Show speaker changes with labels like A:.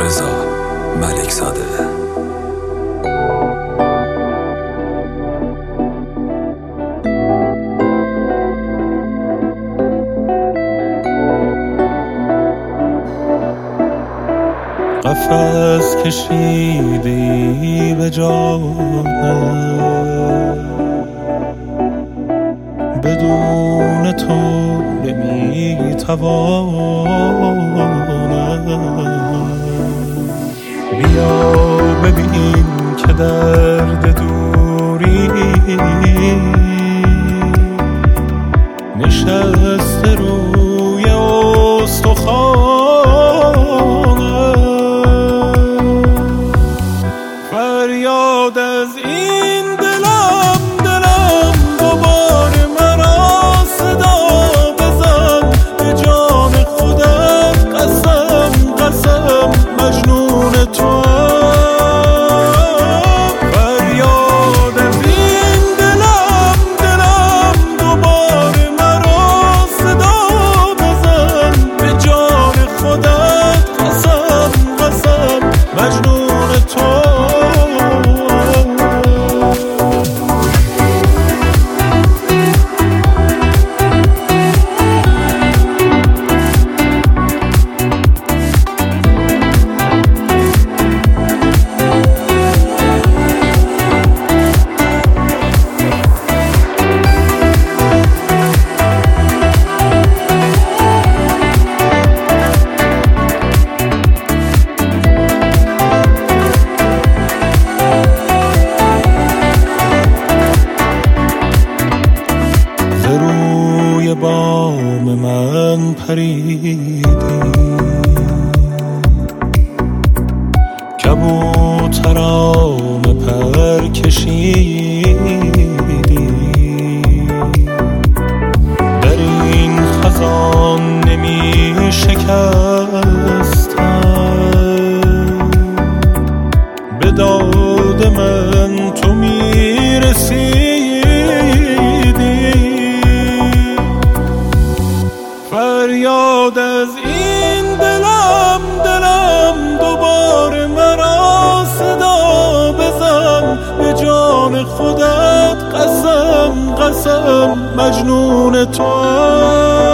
A: رضا ملکزاده.
B: قفس کشیدی به جانم، بدون تو نمیتوانم. بیا ببین که درد دوری نشسته روی استخوانم. فریاد از این دلم دوباره مرا صدا بزن، به جان خودت قسم مجنون تو. فریاد از این دلم دوباره مرا صدا بزن، به جان خودت قسم مجنون تو. روی بام من پریدی، کبوتران پر کشیدی. در این خزان نمی شکستم، به داد من تو می رسیدی. فریاد از این دلم دوباره مرا صدا بزن، به جان خودت قسم مجنون تو.